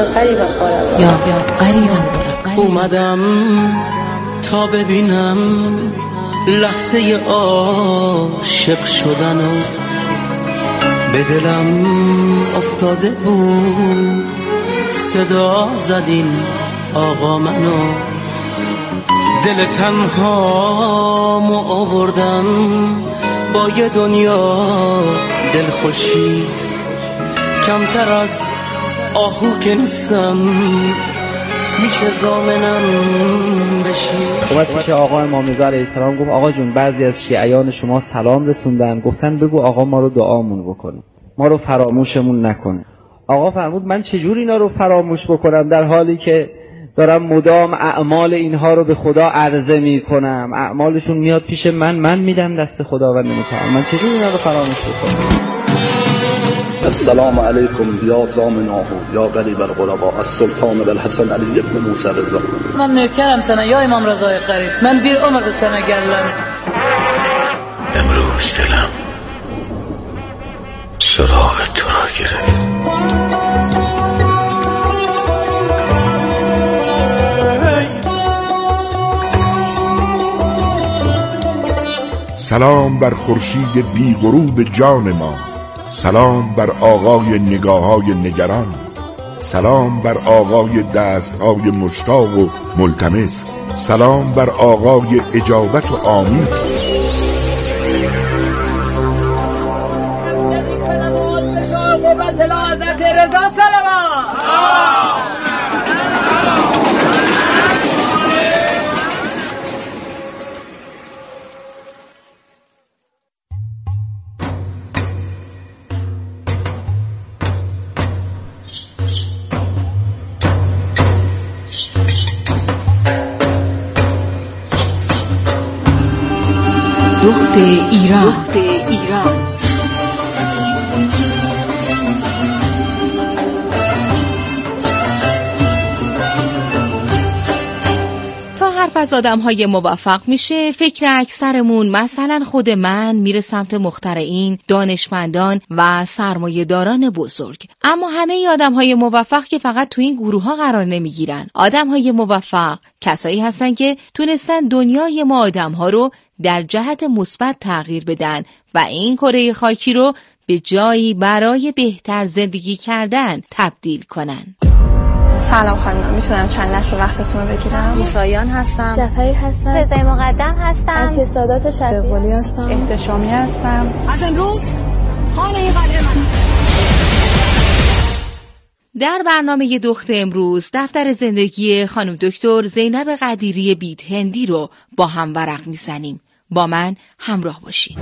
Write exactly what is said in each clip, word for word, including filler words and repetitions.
قریبا قربا یا یا قریبا اومدم تا ببینم لحظه عاشق شدنو، به دلم افتاده بود صدا زدین آقا منو، دل تنهامو آوردم با یه دنیا دلخوشی، کمتر از آهو که نیستم میشه زامنم بشی. اومد پیش آقا امام رضا علیه السلام گفت آقا جون بعضی از شیعیان شما سلام رسوندن، گفتن بگو آقا ما رو دعامون بکنه، ما رو فراموشمون نکنه. آقا فرمود من چجور اینا رو فراموش بکنم در حالی که دارم مدام اعمال اینها رو به خدا عرضه میکنم، اعمالشون میاد پیش من، من میدم دست خداوند متعال، من چجور اینا رو فراموش بکنم؟ السلام علیکم یا زامناه یا قریب الغرباء السلطان بالحسن علی ابن موسی رضا. من نوکرم سنه یا امام رضای قریب، من بیر عمر سنه گلم. امروز دلم سراغ تو را گرفت. سلام بر خورشید بی غروب جان ما، سلام بر آقای نگاه‌های نگران، سلام بر آقای دست‌های مشتاق و ملتمس، سلام بر آقای اجابت و آمین. دخت ایران. دخت ایران. تا حرف از آدم‌های موفق میشه، فکر اکثرمون، مثلا خود من، میره سمت مخترعین، دانشمندان و سرمایه‌داران بزرگ. اما همه آدم‌های موفق که فقط تو این گروه‌ها قرار نمیگیرن. آدم‌های موفق کسایی هستن که تونستن دنیای ما آدم‌ها رو در جهت مثبت تغییر بدن و این کره خاکی رو به جایی برای بهتر زندگی کردن تبدیل کنن. سلام خانم، میتونم چند لحظه وقتتون رو بگیرم؟ موساییان هستم. جعفری هستم. رضای مقدم هستم. انتصادات شفیقی هستم. احتشامی هستم. از امروز خانه این قدر من. در برنامه دخت امروز دفتر زندگی خانم دکتر زینب قدیری بیت هندی رو با هم ورق میزنیم. با من همراه باشین.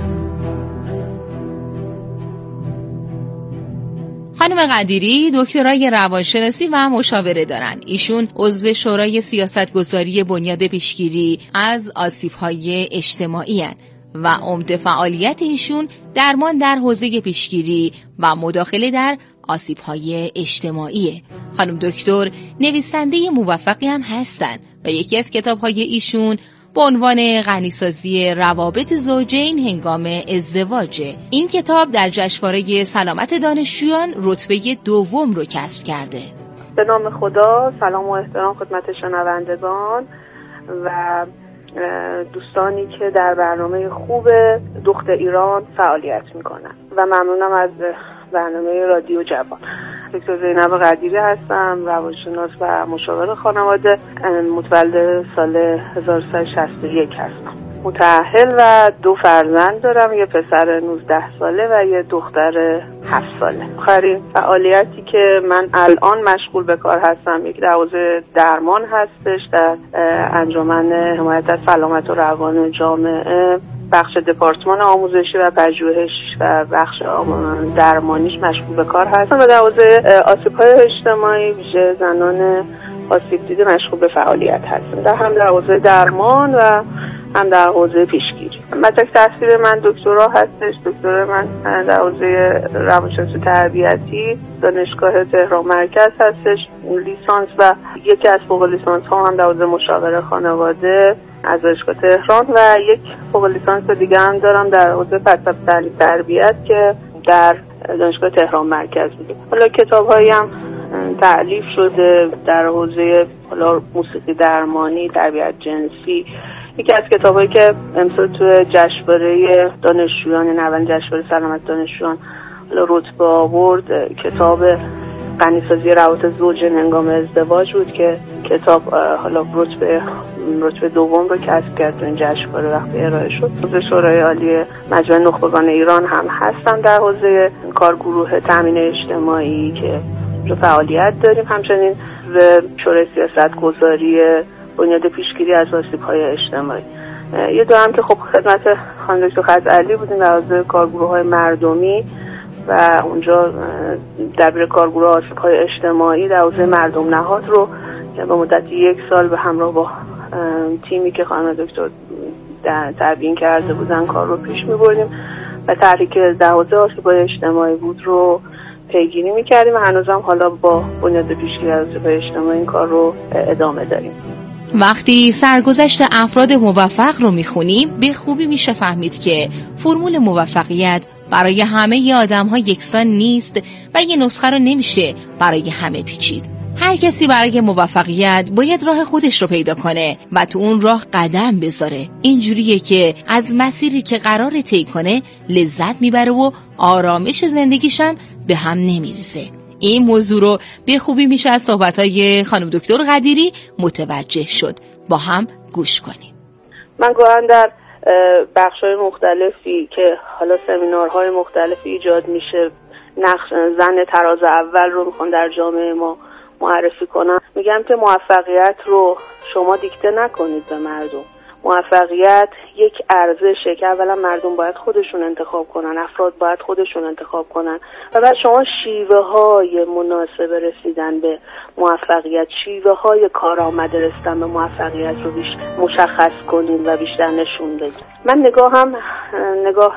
خانم قدیری دکترای روانشناسی و مشاوره دارن. ایشون عضو شورای سیاستگذاری بنیاد پیشگیری از آسیب‌های اجتماعی هن و عمده فعالیت ایشون درمان در حوزه پیشگیری و مداخله در آسیب‌های اجتماعیه. خانم دکتر نویسنده موفقی هم هستن و یکی از کتاب‌های ایشون با عنوان غنیسازی روابط زوجین هنگام ازدواجه. این کتاب در جشنواره سلامت دانشجویان رتبه دوم رو کسب کرده. به نام خدا، سلام و احترام خدمت شنوندگان و دوستانی که در برنامه خوب دخت ایران فعالیت میکنن و ممنونم از برنامه رادیو جوان. دکتر زینب قدیری هستم، روانشناس و مشاور خانواده، متولد سال هزار و سیصد و شصت و یک هستم. متأهل و دو فرزند دارم، یه پسر نوزده ساله و یه دختر هفت ساله. آخرین فعالیتی که من الان مشغول به کار هستم یک حوزه درمان هستش در انجمن حمایت از سلامت و روان جامعه، بخش دپارتمان آموزشی و پژوهش و بخش درمانیش مشغول به کار هستم و در حوزه آسیب‌های اجتماعی ویژه زنان آسیب دیده مشغول به فعالیت هستم، در هم در حوزه درمان و هم در حوزه پیشگیری. مدرک تحصیل من دکترا هستش. دکترا من در حوزه روانشناسی تربیتی دانشگاه تهران مرکز هستش، لیسانس و یکی از فوق لیسانس ها هم در حوزه مشاوره خانواده از دانشگاه تهران و یک فوق لیسانس دیگه هم دارم در حوزه فلسفه تعلیم تربیت که در دانشگاه تهران مرکز بوده. حالا کتاب‌هایی هم تألیف شده در حوزه حالا موسیقی درمانی، تربیت جنسی. یکی از کتابایی که امسال تو جشنواره دانشجویان نوین جشنواره سلامت دانشجویان حالا رتبه آورد، کتاب غنیسازی روابط زوجین هنگام ازدواج بود که کتاب حالا رتبه رتبه دوم رو کسب کرد تو این جشنواره وقتی ارائه شد. عضو شورای عالی مجمع نخبگان ایران هم هستن در حوزه کارگروه تامین اجتماعی که رو فعالیت داریم. همچنین به شورای سیاستگذاری بنیاد پیشگیری از آسیب‌های اجتماعی. یه دو هم که خب خدمت خانم دکتر خزعلی بودیم در حوزه کارگروه‌های مردمی و اونجا دبیر کارگروه آسیب‌های اجتماعی در حوزه مردم نهاد رو که به مدت یک سال به همراه با تیمی که خانم دکتر تبیین کرده بودن کار رو پیش می‌بردیم و طرحی که در حوزه آسیب‌های اجتماعی بود رو پیگیری می‌کردیم و هنوزم حالا با بنیاد پیشگیری از آسیب‌های اجتماعی این کار رو ادامه داریم. وقتی سرگذشت افراد موفق رو میخونیم به خوبی میشه فهمید که فرمول موفقیت برای همه آدم‌ها یکسان نیست و یه نسخه رو نمیشه برای همه پیچید. هر کسی برای موفقیت باید راه خودش رو پیدا کنه و تو اون راه قدم بذاره. اینجوریه که از مسیری که قرار طی کنه لذت میبره و آرامش زندگیشم به هم نمیریزه. این موضوع رو به خوبی میشه از صحبت‌های خانم دکتر قدیری متوجه شد. با هم گوش کنیم. من گاهن در بخش‌های مختلفی که حالا سمینارهای مختلفی ایجاد میشه نقش زن تراز اول رو میخوان در جامعه ما معرفی کنم، میگم که موفقیت رو شما دیکته نکنید به مردم. موفقیت یک ارزشه که اولا مردم باید خودشون انتخاب کنن، افراد باید خودشون انتخاب کنن و بعد شما شیوه های مناسب رسیدن به موفقیت، شیوه های کارآمد رسیدن به موفقیت رو بیش مشخص کنین و بیشتر نشون بدین. من نگاهم نگاه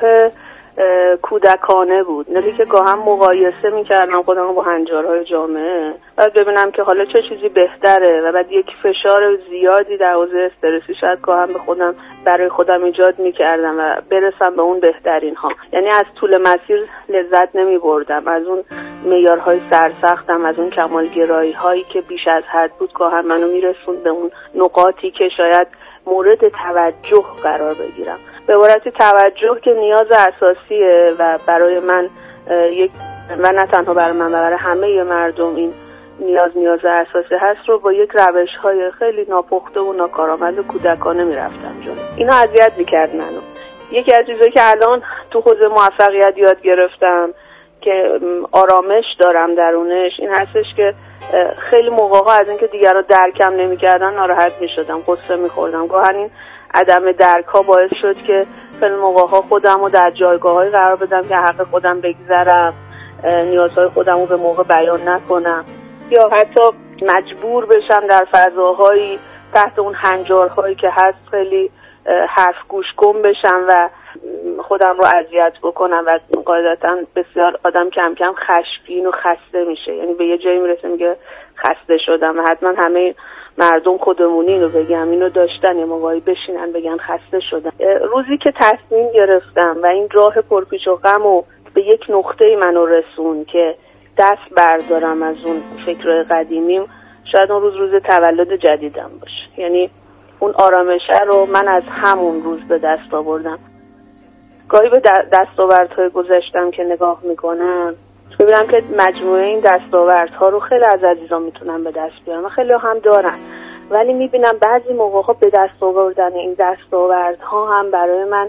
کودکانه بود، نلی که گاهم مقایسه میکردم خودم با هنجارهای جامعه و ببینم که حالا چه چیزی بهتره و بعد یک فشار زیادی در حوزه استرسی شاید گاهم به خودم برای خودم ایجاد میکردم و برسم به اون بهترین ها. یعنی از طول مسیر لذت نمیبردم، از اون معیارهای سرسختم، از اون کمالگرایی هایی که بیش از حد بود گاهم منو میرسوند به اون نقاطی که شاید مورد توجه قرار بگیرم. به عبارتی توجه که نیاز اساسیه و برای من یک و نه تنها برای من و برای همه مردم این نیاز نیاز اساسی هست رو با یک روش‌های خیلی ناپخته و ناکارآمد کودکانه میرفتم جلو. اینا اذیت می‌کرد منو. یکی از چیزایی که الان تو حوزه موفقیت یاد گرفتم که آرامش دارم درونش این هستش که خیلی موقع‌ها از اینکه دیگران درکم نمی‌کردن ناراحت می‌شدم، قصه می‌خوردم. گاهی این عدم درک ها باعث شد که خیلی موقع‌ها خودم رو در جایگاه‌های قرار بدم که حق خودم بگذرم، نیازهای خودم رو به موقع بیان نکنم یا حتی مجبور بشم در فضاهایی تحت اون هنجارهایی که هست خیلی حرف گوش کن بشم و خودم رو اذیت بکنم و قاعدتا بسیار آدم کم کم خشمگین و خسته میشه. یعنی به یه جایی میرسه میگه خسته شدم و حتما همه مردم خودمونی اینو بگم، اینو داشتن یه موقعی بشینن بگن خسته شدم. روزی که تصمیم گرفتم و این راه پرپیچ و خم به یک نقطه‌ای منو رسون که دست بردارم از اون فکرهای قدیمیم، شاید اون روز روز تولد جدیدم باشه. یعنی اون آرامشه رو من از همون روز به دست آوردم. گاهی به دستاوردهای گذشتم که نگاه میکنم میبینم که مجموعه این دستاوردها رو خیلی از عزیزان میتونن به دست بیارن و خیلی هم دارن، ولی میبینم بعضی موقعها به دست آوردن این دستاوردها هم برای من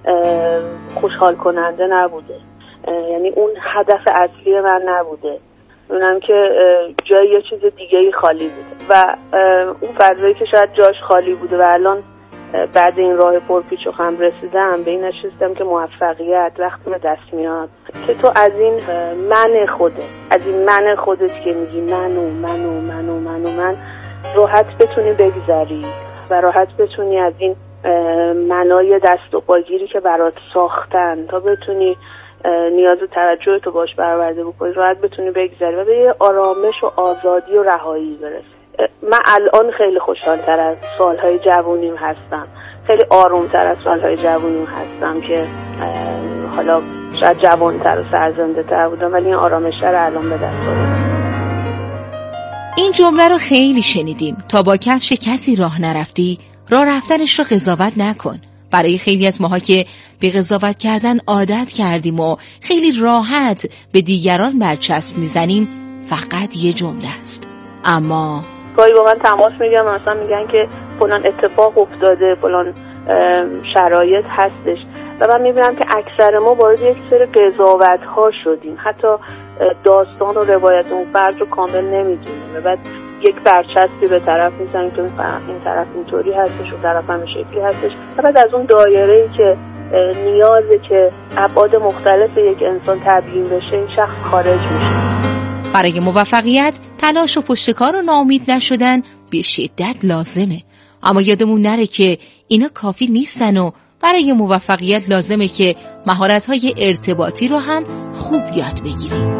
خوشحال کننده نبوده. یعنی اون هدف اصلی من نبوده. میبینم که جای یه چیز دیگه‌ای خالی بوده و اون فضایی که شاید جاش خالی بوده و الان بعد این راه پرپیچ و خم رسیدم به این نشستم که موفقیت وقتی به دست میاد که تو از این من خوده از این من خودت که میگی منو منو منو منو من راحت بتونی بگذری و راحت بتونی از این منای دست و پاگیری که برات ساختن تا بتونی نیاز و توجه تو باش برآورده بکنی راحت بتونی بگذری و به یه آرامش و آزادی و رهایی برسی. من الان خیلی خوشحال‌تر از سالهای جوونیم هستم، خیلی آرومتر از سالهای جوونیم هستم که حالا شاید جوانتر و سرزنده تر بودم ولی این آرامش رو الان به دست آوردم. این جمله رو خیلی شنیدیم، تا با کفش کسی راه نرفتی راه رفتنش رو قضاوت نکن. برای خیلی از ماها که به قضاوت کردن عادت کردیم و خیلی راحت به دیگران برچسب میزنیم، فقط یه جمله است. اما گاهی با من تماس میگیرن، مثلا میگن که فلان اتفاق افتاده، فلان شرایط هستش و من میبینم که اکثر ما وارد یک سری قضاوت ها شدیم، حتی داستان و روایت اون فرد رو کامل نمیدونیم و بعد یک برچسبی به طرف میزنیم که این طرف اینطوری هستش و طرف هم شکلی هستش و بعد از اون دایره‌ای که نیازه که ابعاد مختلف یک انسان تبیین بشه این شخص خارج میشه. برای موفقیت تلاش و پشتکار و ناامید نشدن به شدت لازمه، اما یادمون نره که اینا کافی نیستن و برای موفقیت لازمه که مهارت‌های ارتباطی رو هم خوب یاد بگیریم.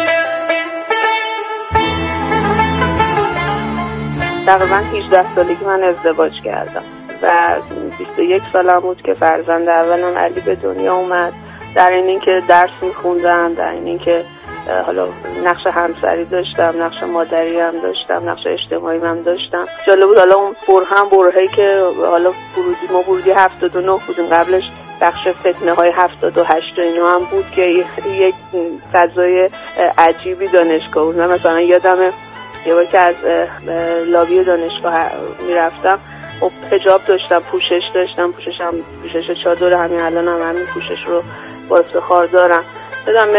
تقریبا هجده سالگی من ازدواج کردم و بیست و یک سالم بود که فرزند اولم علی به دنیا اومد. در این این که درس میخوندم، در این این که حالا نقش همسری داشتم، نقش مادری هم داشتم، نقش اجتماعی هم داشتم. جالب بود حالا اون برهم برهایی که حالا ورودی ما ورودی هفتاد و نه بودیم، قبلش بخش فتنه های هفتاد و هشت اینا هم بود که یک فضای عجیبی دانشگاه بود. من مثلا یادمه یه بار که از لابی دانشگاه میرفتم، خب حجاب داشتم، پوشش داشتم، پوششم پوشش چادر، همین الان هم همین پوشش رو با افتخار دارم. یادم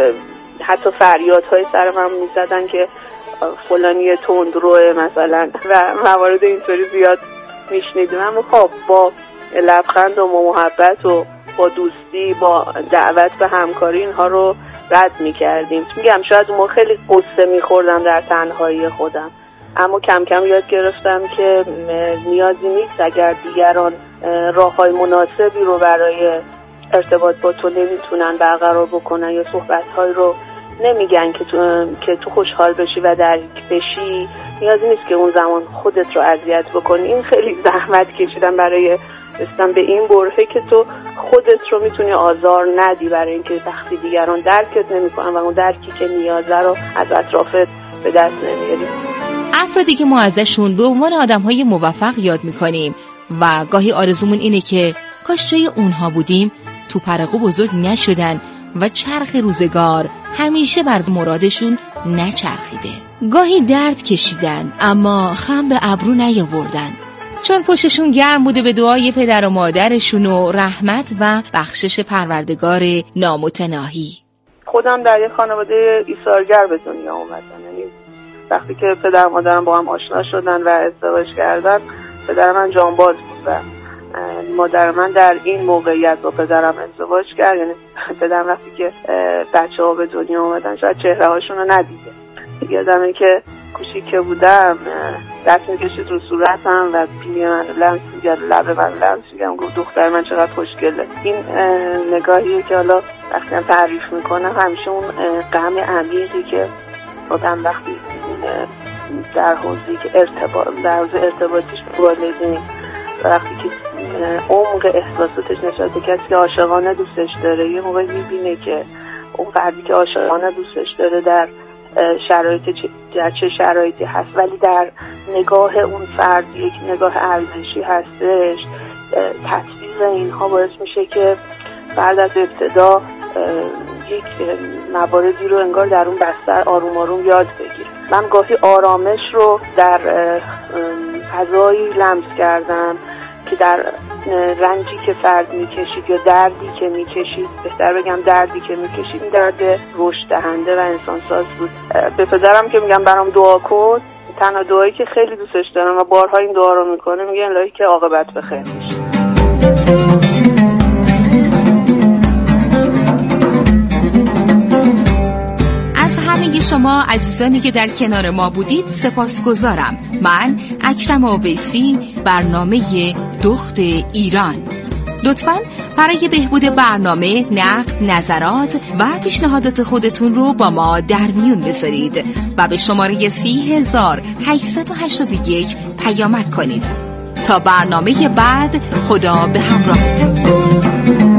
حتی فریادهای سر من میزدن که فلانی تندروه مثلا و موارد اینطوری زیاد میشنیدیم. اما خب با لبخند و محبت و با دوستی، با دعوت به همکاری اینها رو رد میکردیم. میگم شاید اون خیلی قصه میخوردم در تنهایی خودم، اما کم کم یاد گرفتم که نیازی نیست اگر دیگران راههای مناسبی رو برای ارتباط با تو نمیتونن برقرار بکنن یا صحبت‌های رو نمیگن که تو که تو خوشحال بشی و درک بشی، نیازی نیست که اون زمان خودت رو اذیت بکنی. این خیلی زحمت کشیدم برای رسیدن به این برهه که تو خودت رو میتونی آزار ندی، برای اینکه وقتی دیگران درکت نمیکنن و اون درکی که نیازه رو از اطرافت به دست نمیاری. افرادی که ما ازشون به عنوان آدم‌های موفق یاد میکنیم و گاهی آرزومون اینه که کاش جای اونها بودیم، تو پرقو بزرگ نشدن و چرخ روزگار همیشه بر مرادشون نچرخیده. گاهی درد کشیدن اما خم به ابرو نیاوردن، چون پشتشون گرم بوده به دعای پدر و مادرشون و رحمت و بخشش پروردگار نامتناهی. خودم در یک خانواده ایثارگر به دنیا اومدم. یعنی وقتی که پدر و مادرم با هم آشنا شدن و ازدواج کردن، پدر من جانباز بود و مادر من در این موقعیت با پدرم ازدواج کرد. یعنی پدرم وقتی که بچه ها به دنیا اومدن شاید چهره هاشون رو ندیده. یادمه که کوچیکه بودم دست میکشید رو صورتم و پیلی من لمس میگرد، لب من لمس میگم، گفت دختر من چقدر خوشگله. این نگاهیه که حالا وقتی هم تعریف میکنم همیشه اون غم عمیقی که آدم وقتی در حوزه که ارتباط در حوزه ارتباطیش با والدین و وقتی که عمق احساساتش نشده کسی که عاشقانه دوستش داره، یه موقع میبینه که اون فردی که عاشقانه دوستش داره در شرایط در چه شرایطی هست، ولی در نگاه اون فرد یک نگاه ارزشی هستش. تطبیق اینها باعث میشه که بعد از ابتدا یک مواردی رو انگار در اون بستر آروم آروم یاد بگیره. من گاهی آرامش رو در فضایی لمس کردم که در رنجی که فرد میکشید یا دردی که میکشید، بهتر بگم دردی که میکشید، این درد رشد دهنده و انسانساز بود. به پدرم که میگم برام دعا کن، تنها دعایی که خیلی دوستش دارم و بارها این دعا رو میکنه، میگه الهی که عاقبت بخیر میشه. همه شما عزیزانی که در کنار ما بودید سپاسگزارم. من اکرم اویسی، برنامه دخت ایران. لطفاً برای بهبود برنامه نقد، نظرات و پیشنهادات خودتون رو با ما در میون بذارید و به شماره سی هزار هشتصد و هشتاد و یک پیامک کنید. تا برنامه بعد، خدا به همراهتون.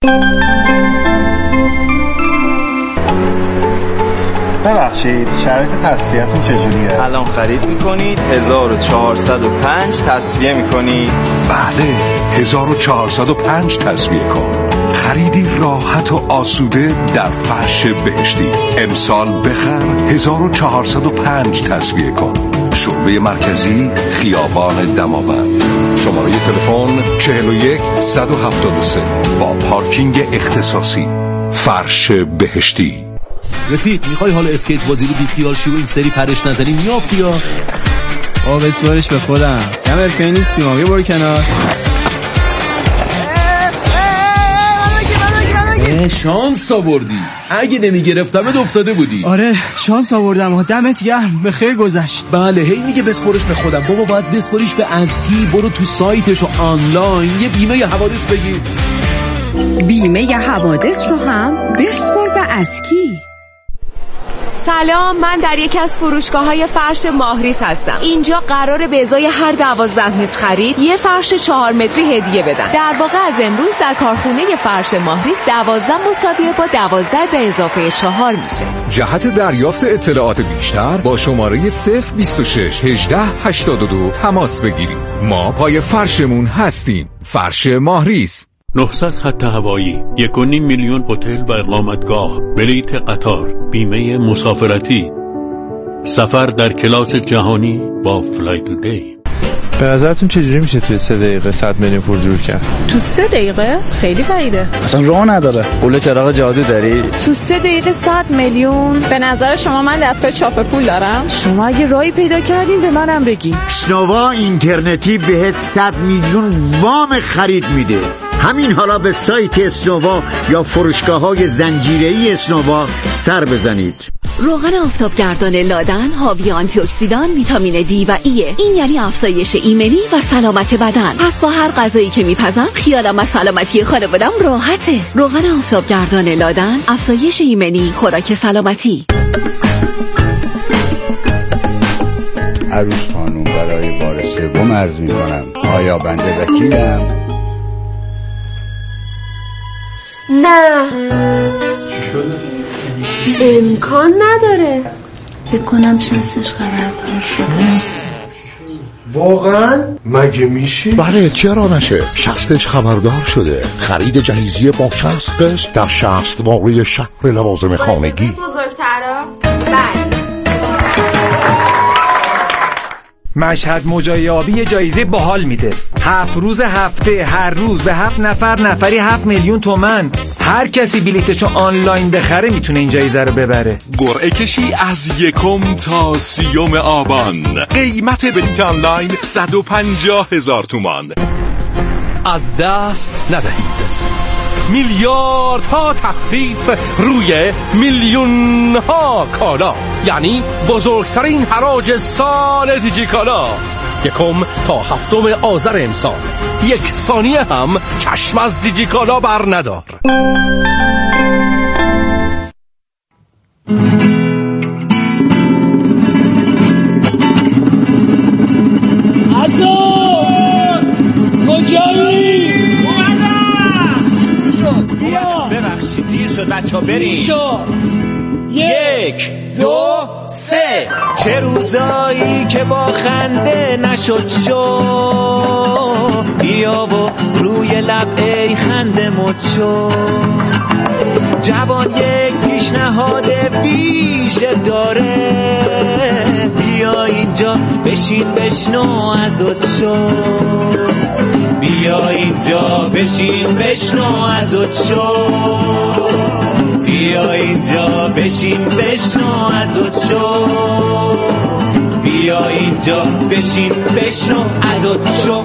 ببخشید شرایط تسویه‌تون چجوریه؟ الان خرید میکنید هزار و چهارصد و پنج تسویه میکنید. بله هزار و چهارصد و پنج تسویه کن. خریدی راحت و آسوده در فرش بهشتی. امسال بخر هزار و چهارصد و پنج تسویه کن. شعبه مرکزی خیابان دماوند. شماره تلفن چهل و یک صد و هفتاد و سه با پارکینگ اختصاصی. فرش بهشتی. رفیق میخوای حالا اسکیت بازی رو بیخیال شی و این سری پرش نزنی میافتی یا؟ آه بسپارش به خودم کم ارفعی نیستیم آه برو کنار. شانس آوردی. اگه نمیگرفتمت افتاده بودی. آره شانس آوردم. دمت گرم به خیر گذشت. بله هی میگه بسپارش به خودم. بابا باید بسپاریش به اسکی. برو تو سایتش و آنلاین یه بیمه حوادث بگیر. بیمه حوادث رو هم بسپار به اسکی. سلام، من در یکی از فروشگاه‌های فرش ماهریس هستم. اینجا قراره به ازای هر دوازده متر خرید یه فرش چهار متری هدیه بدن. در واقع از امروز در کارخونه فرش ماهریس دوازده مساویه با دوازده به اضافه چهار میشه. جهت دریافت اطلاعات بیشتر با شماره صفر بیست و شش هجده هشتاد و دو تماس بگیرید. ما پای فرشمون هستیم. فرش ماهریس. نهصد خط هوایی، یک و نیم میلیون هتل و اقامتگاه، بلیت قطار، بیمه مسافرتی، سفر در کلاس جهانی با فلای تو دی. به نظرتون چجوری میشه توی سه دقیقه صد میلیون پول جور کرد؟ تو سه دقیقه؟ خیلی بعیده. اصلا راه نداره. پول چراغ جادو داری؟ تو سه دقیقه صد میلیون؟ به نظر شما من دستگاه چاپ پول دارم؟ شما اگه راهی پیدا کردین به منم بگین. اسنوا اینترنتی بهت صد میلیون وام خرید میده. همین حالا به سایت اسنوا یا فروشگاه‌های زنجیره‌ای اسنوا سر بزنید. روغن آفتابگردان لادن حاوی آنتی اکسیدان، ویتامین دی و ایه. این یعنی افزایش ایمنی و سلامت بدن. پس با هر غذایی که میپزم خیالم از سلامتی خانواده‌ام راحته. روغن آفتابگردان لادن، افزایش ایمنی، خوراک سلامتی. عروس خانم برای بار سوم عرض می‌کنم آیا بنده وکیلم؟ نه چی شده؟ امکان نداره. فکر کنم شستش خبردار شده. واقعا؟ مگه میشه؟ بله چرا نشه؟ شستش خبردار شده. خرید جهیزیه با شصت قسط در شصت واقعی شهر لوازم خانگی. بزرگترا؟ بله. مشهد مجایابی جایزه باحال میده. هفت روز هفته هر روز به هفت نفر نفری هفت میلیون تومن. هر کسی بلیتشو آنلاین بخره میتونه این جایزه رو ببره. قرعه کشی از یکم تا سیوم آبان. قیمت بلیت آنلاین صد و پنجاه هزار تومان. از دست ندهید. میلیاردها تخفیف روی میلیون ها کالا، یعنی بزرگترین حراج سال دیجیکالا. یکم تا هفتم آذر امسال. یک ثانیه هم چشم از دیجیکالا بر ندار. حسن کجایی؟ بیا ببخشید دیر شد بچه ها بریم. یک دو سه. چه روزایی که با خنده نشد شو، بیا و روی لب ای خنده مد شو. جوان یک پیشنهاد ویژه داره، بیا اینجا بشین بشنو ازت شو. بیا اینجا بشین بشنو ازت شو. بیا اینجا بشین بشنو ازت شو. بیا اینجا بشین بشنو ازت شو.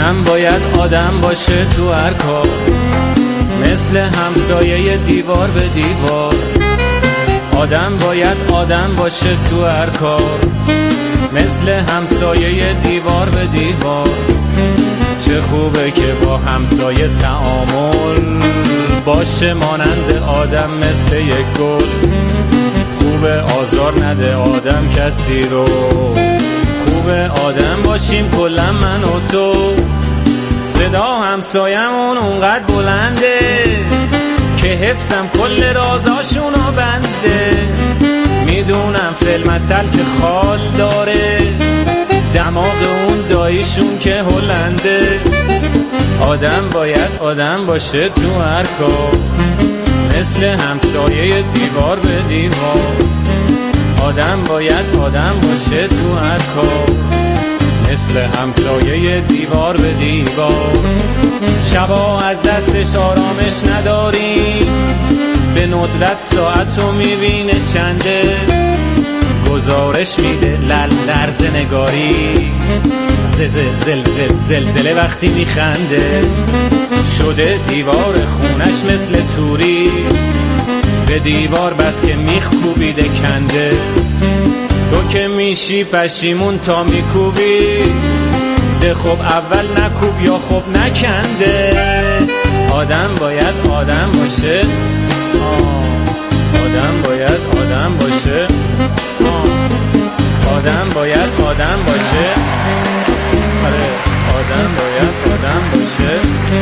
آدم باید آدم باشه تو هر کار، مثل همسایه دیوار به دیوار. آدم باید آدم باشه تو هر کار، مثل همسایه دیوار به دیوار. چه خوبه که با همسایه تعامل باشه مانند آدم مثل یک گل. خوبه آزار نده آدم کسی رو، خوبه آدم باشیم کلا من و تو. صدا همسایمون اونقدر بلنده که حفظم کل رازاشونو بنده. میدونم فیلمسل که خال داره، دماغ اون داییشون که هلنده. آدم باید آدم باشه تو هر کار، مثل همسایه دیوار به دیوار. آدم باید آدم باشه تو هر کار، مثل همسایه دیوار به دیوار. شبا از دستش آرامش نداریم، به ندرت ساعتو میبینه چنده. گزارش میده لل لرز نگاری، زلزله زلزله زلزله وقتی میخنده. شده دیوار خونش مثل توری، به دیوار بس که میخ کوبیده کنده. تو که میشی پشیمون تا میکوبی، ده خب اول نکوب یا خب نکنده. آدم باید آدم باشه، آدم باید آدم باشه، آدم باید آدم باشه، آره آدم باید آدم باشه.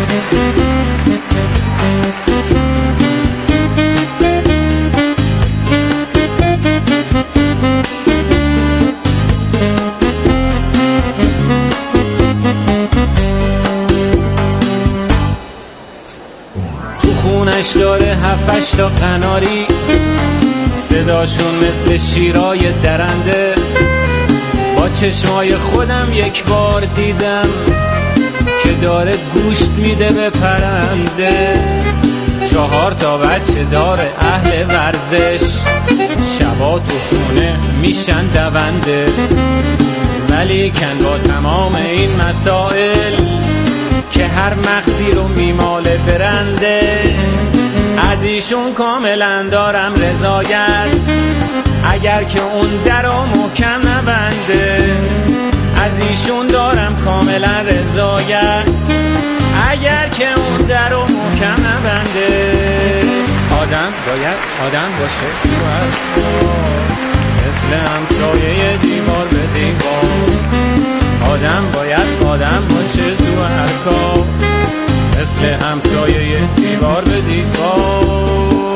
تو خونش داره هفتش تا قناری، صداشون مثل شیرای درنده. با چشمای خودم یک بار دیدم که داره گوشت میده به پرنده. چهار تا بچه داره اهل ورزش، شبا تو خونه میشن دونده. ولی کن با تمام این مسائل که هر مغزی رو میماله برنده، از ایشون کاملا دارم رضایت. اگر که اون درو محکم نبنده، از ایشون دارم کاملا رضایت. اگر که اون درو محکم نبنده. آدم باید آدم باشه تو هر کار، مثل همسایه دیوار به دیوار. آدم باید آدم باشه تو هر کار، مثل همسایه دیوار به دیوار.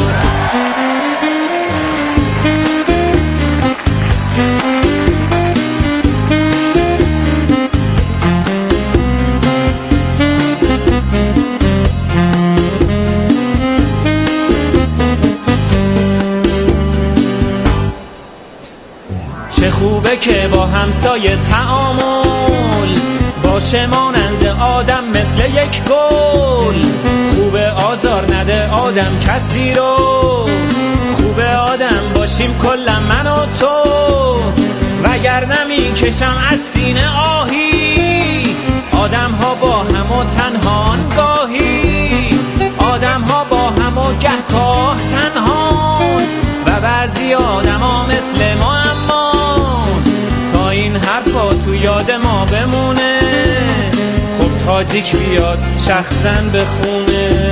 چه خوبه که با همسایه تعامل باشه مانند آدم مثل یک گل. خوبه آزار نده آدم کسی رو، خوبه آدم باشیم کلا من و تو. وگر نمی کشم از سینه آهی، آدم ها با هم و تنهان گاهی. آدم ها با هم و گهگاه تنهان، و بعضی آدم ها مثل ما امان. تا این حرفا تو یاد ما بمونه، خب تاجیک بیاد شخصا بخونه.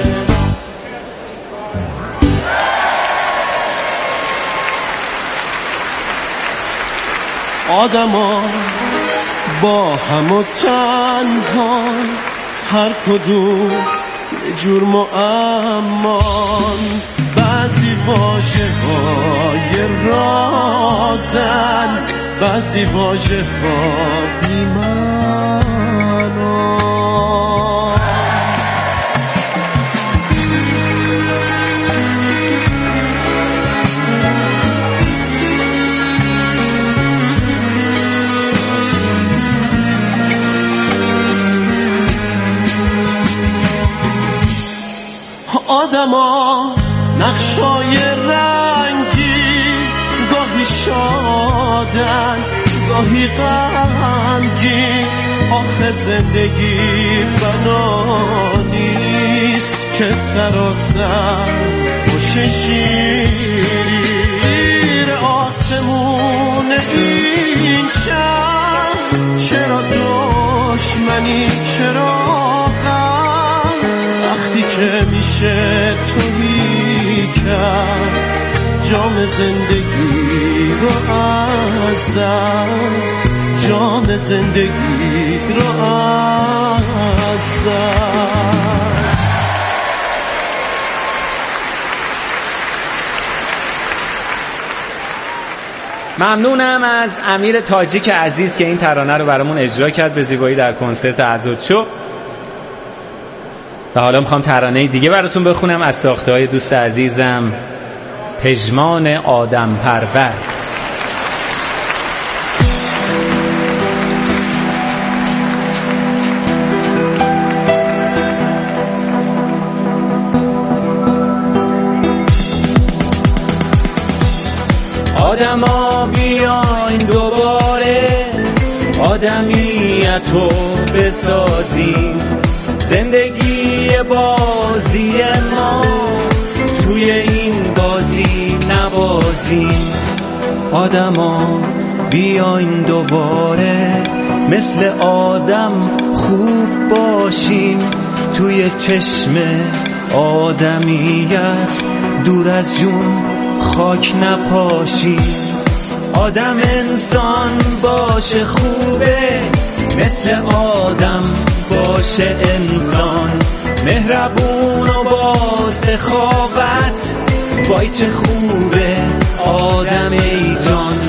آدما با هم و تنها، هر کدوم یه جور معمان. بعضی واژه های رازن، بعضی واژه ها بی‌معنا. آدما نقشای رنگی، گاهی شادن گاهی غمگین. آخه زندگی بنا نیست که سراسر باشه شیری. زیر آسمون این شهر چرا دشمنی، چرا غم، وقتی که میشه تویی کرد جام زندگی رو ازم، جام زندگی رو ازم. ممنونم از امیر تاجیک عزیز که این ترانه رو برامون اجرا کرد به زیبایی در کنسرت عزادشو. و حالا میخوام ترانه دیگه براتون بخونم از ساخته‌های دوست عزیزم پژمان آدم پرور. آدما بیاین دوباره آدمیتو بسازیم، زندگی بازی ما توی این بازی نبازیم. آدما بیاین دوباره مثل آدم خوب باشیم، توی چشم آدمیت دور از جون خاک نپاشی. آدم انسان باشه خوبه، مثل آدم باشه انسان، مهربون و با سخاوت، وای چه خوبه آدم ای جان.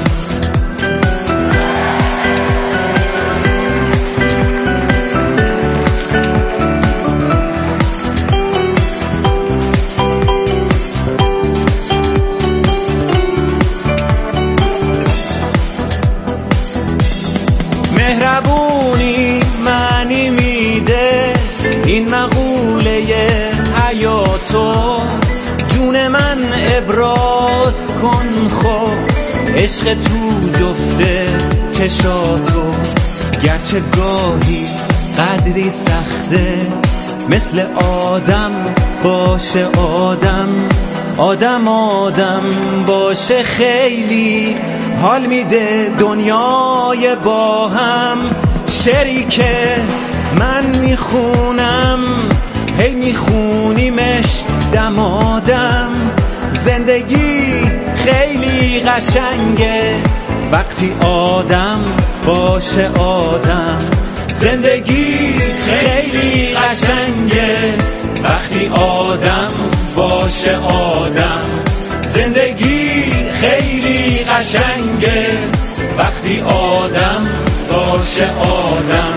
مهربونی معنی میده این مقوله حیاتو، جون من ابراز کن خب عشق تو جفته چشاتو، گرچه گاهی قدری سخته مثل آدم باشه آدم، آدم آدم باشه خیلی حال میده دنیای با هم. شعری که من میخونم هی میخونیمش دمادم، زندگی خیلی قشنگه وقتی آدم باشه آدم، زندگی خیلی قشنگه وقتی آدم باشه آدم، زندگی خیلی قشنگه وقتی آدم باشه آدم.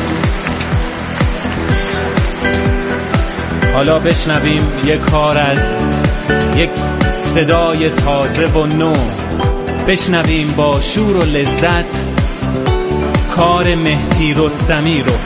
حالا بشنویم یک کار از یک صدای تازه و نو، بشنویم با شور و لذت کار مهدی رستمی رو.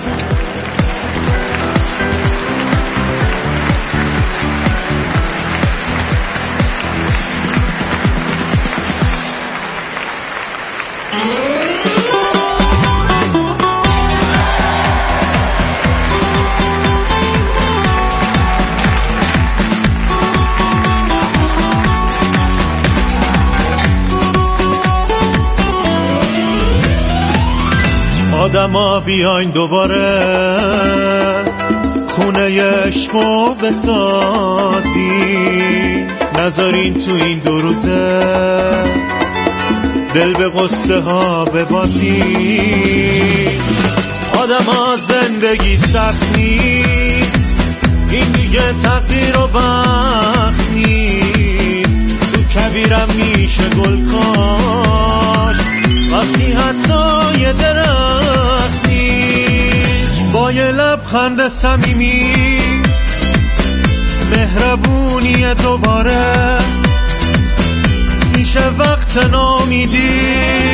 آدما بیاین دوباره خونه عشقو بسازی، نذارین تو این دو روزه دل به قصه ها ببازی. آدما زندگی سخت نیست، این دیگه تقدیر و بخت نیست، تو کبیرم میشه گل کاش وقتی حتی یه درخت نیست. با یه لبخند صمیمی مهربونی دوباره میشه وقت نامیدی